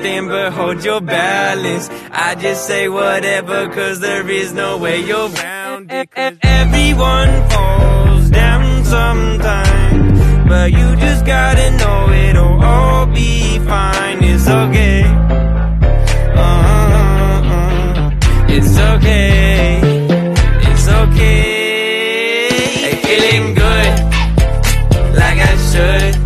nothing but hold your balance. I just say whatever, cause there is no way you're around it. Everyone falls down sometimes, but you just gotta know it'll all be fine. It's okay. It's okay. It's okay. Hey, feeling good, like I should.